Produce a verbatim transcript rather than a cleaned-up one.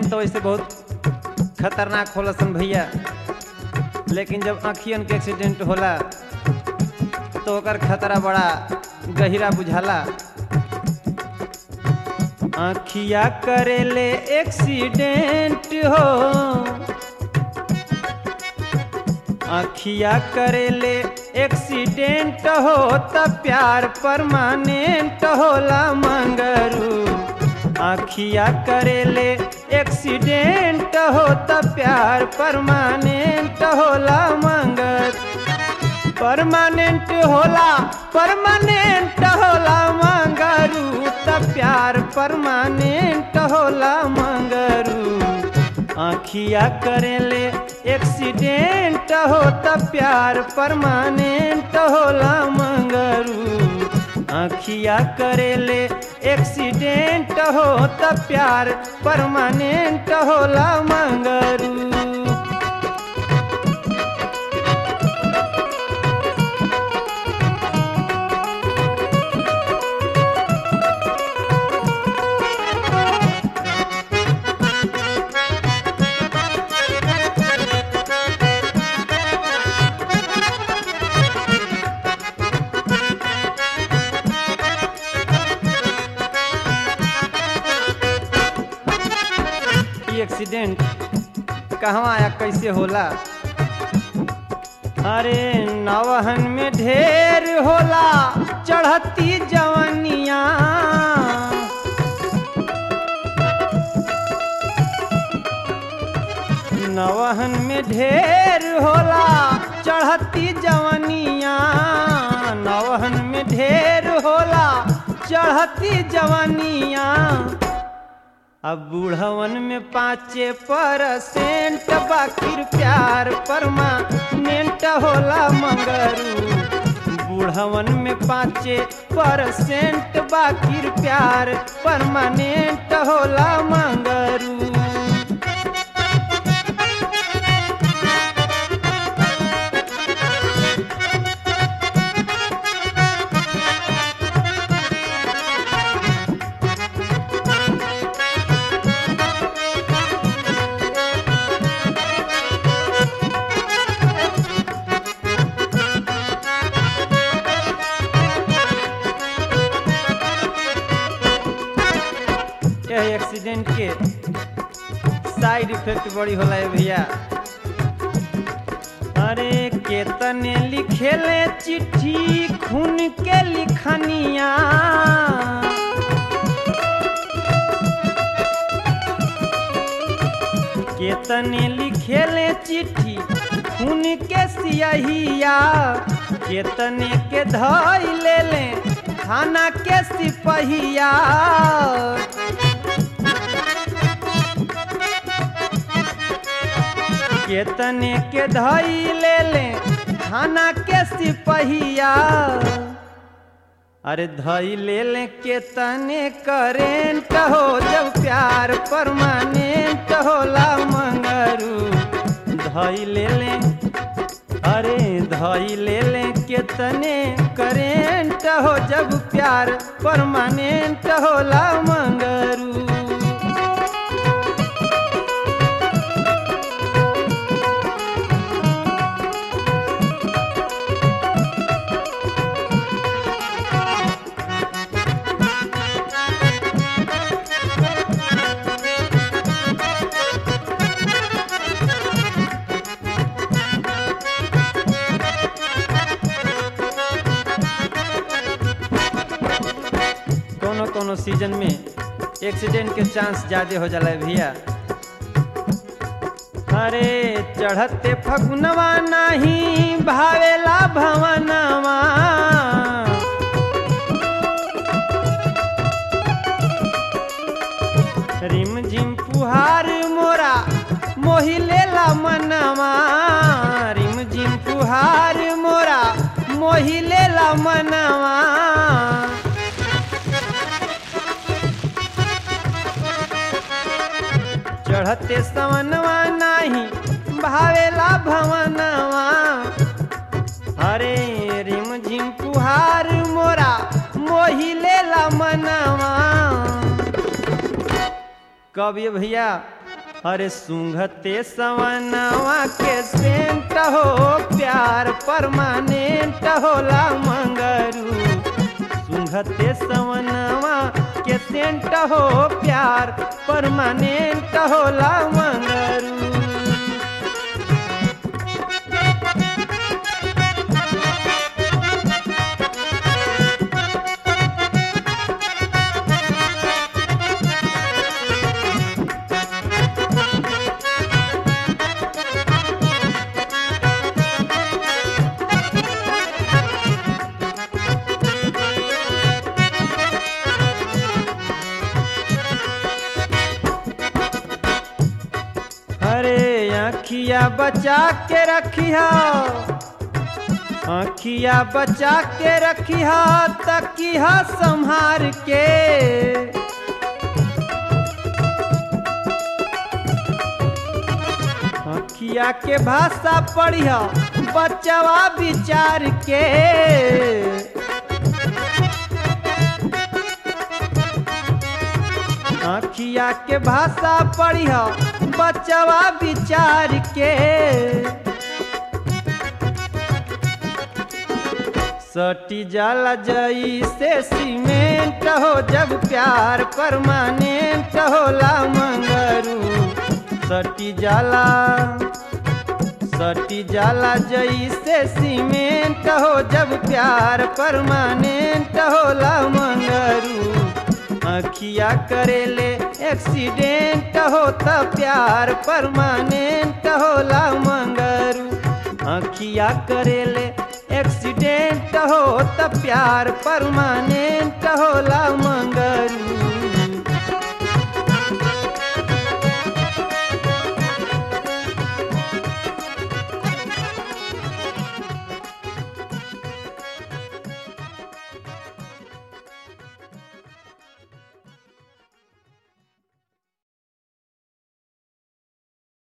तो वैसे बहुत खतरनाक होला सन भैया, लेकिन जब आँखियन के एक्सीडेंट होला तो ओकर खतरा बड़ा गहिरा बुझाला। आँखिया करेले एक्सीडेंट हो, आँखिया करेले एक्सीडेंट हो त प्यार परमानेंट होला मंगरू। आँखिया करेले एक्सीडेंट हो त प्यार परमानेंट होला मंगर। परमानेंट होला परमानेंट होला मंगरू त प्यार परमानेंट होला मंगरू। आँखिया करेले एक्सीडेंट हो त प्यार परमानेंट होला मंगरू। आँखिया करेले एक्सीडेंट हो त प्यार परमानेंट होला मंगरू। एक्सीडेंट कहवा आया कैसे होला? अरे नवहन में ढेर होला चढ़ती जवनिया। नवहन में ढेर होला चढ़ती जवनिया। नवहन में ढेर होला चढ़ती जवनिया। अब बूढ़वन में पाँचे परसेंट बाकिर प्यार परमानेंट होला मंगरू। बूढ़वन में पाँचे परसेंट बाकिर प्यार परमानेंट होला मंगरू। एक्सीडेंट के साइड इफेक्ट बड़ी होला है भैया। अरे केतने लिखेले चिट्ठी खून के लिखनिया। केतने लिखेले चिट्ठी खून के सियहिया। केतने के धई ले ले थाना के सिपहिया। केतने के धई ले ले थाना के सिपहिया। अरे धई ले ले केतने करेंट हो जब प्यार परमानेंट होला मंगरू। धई ले ले अरे धई ले ले केतने करेंट हो जब प्यार परमानेंट होला मंगरू। कोनो सीजन में एक्सीडेंट के चांस ज्यादा हो जाला भैया। अरे चढ़ते फगुनवा नहीं भावेला भवनवा। रिम झिम पुहार मोरा मोहि लेला मनवा। रिम झिम पुहार मोरा मोहि लेला मनवा। चढ़ते सवनवा नाही भावेला भवनवा। अरे रिम झिम पुहार मोरा मोहि लेला मनवा। कब ये भैया अरे सूंघते सवनवा के सेंट हो प्यार परमानेंट होला मंगरू। सूंघते सवनवा के सेंट हो प्यार परमानेंट होला मंगरू। आँखिया बचा के रखिया आँखिया बचा के रखिया तकिया संहार के। आँखिया के भाषा पढ़िया बचवा विचार के। आँखिया के भाषा पढ़िया बचवा विचार के। सटी जाला जई से सीमेंट हो जब प्यार परमानेंट होला मंगरू। सटी जाला सटी जाला जई से सीमेंट हो जब प्यार परमानेंट होला मंगरू। आँखिया करेले एक्सीडेंट हो त प्यार परमानेंट होला मंगरू। आँखिया करेले एक्सीडेंट हो त प्यार परमानेंट होला मंगरू।